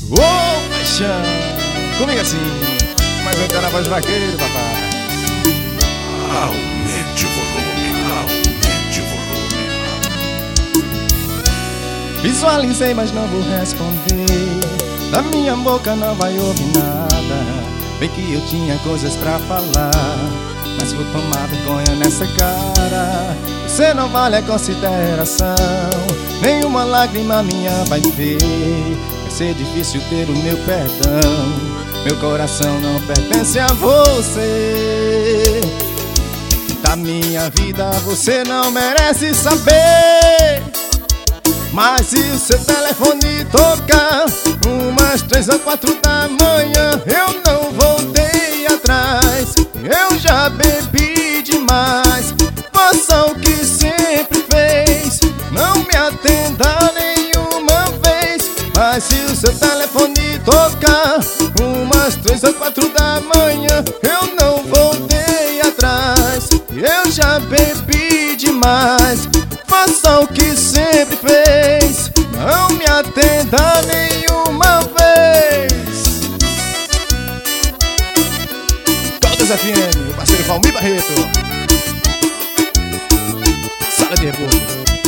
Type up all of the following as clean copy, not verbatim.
Ô, paixão, comigo assim. Mas eu quero a voz do vaqueiro, papai. Aumente o volume, aumente o volume. Visualizei, mas não vou responder. Da minha boca não vai ouvir nada. Bem que eu tinha coisas pra falar, mas vou tomar vergonha nessa cara. Você não vale a consideração, nenhuma lágrima minha vai ver. Vai ser difícil ter o meu perdão. Meu coração não pertence a você. Da minha vida você não merece saber. Mas se o seu telefone tocar umas 3 ou 4 da manhã, eu não voltei atrás. Eu já bebi demais. Faça o que sempre fez, não me atenda nenhuma vez. Mas se o seu telefone tocar umas 3 ou 4 da manhã, eu não voltei atrás. Eu já bebi demais. Faça o que sempre fez, não me atenda nenhuma vez. Caldas FM, o parceiro Valmir Barreto. Sala de reboco.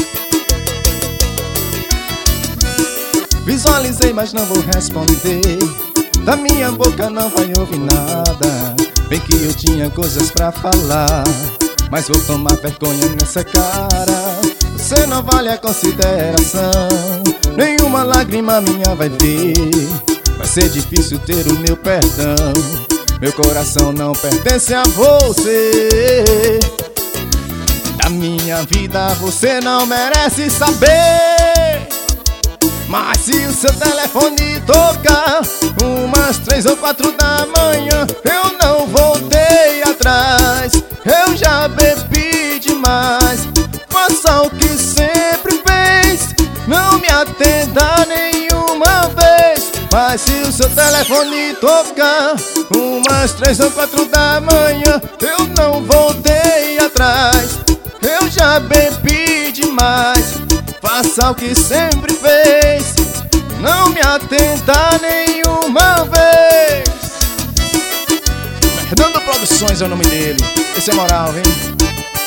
Visualizei, mas não vou responder. Da minha boca não vai ouvir nada. Bem que eu tinha coisas pra falar, mas vou tomar vergonha nessa cara. Você não vale a consideração, nenhuma lágrima minha vai ver. Vai ser difícil ter o meu perdão. Meu coração não pertence a você. Da minha vida você não merece saber. Mas se o seu telefone tocar umas 3 ou 4 da manhã, eu não voltei atrás. Eu já bebi demais. Faça o que sempre fez, não me atenda nenhuma vez. Mas se o seu telefone tocar umas 3 ou 4 da manhã, eu não voltei atrás. Eu já bebi demais. Faça o que sempre fez, não me atenda nenhuma vez. Fernando Produções é o nome dele. Esse é moral, hein?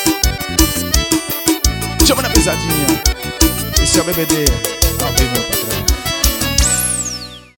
Chama na pisadinha. Esse é o BBD. Ao vivo, meu patrão.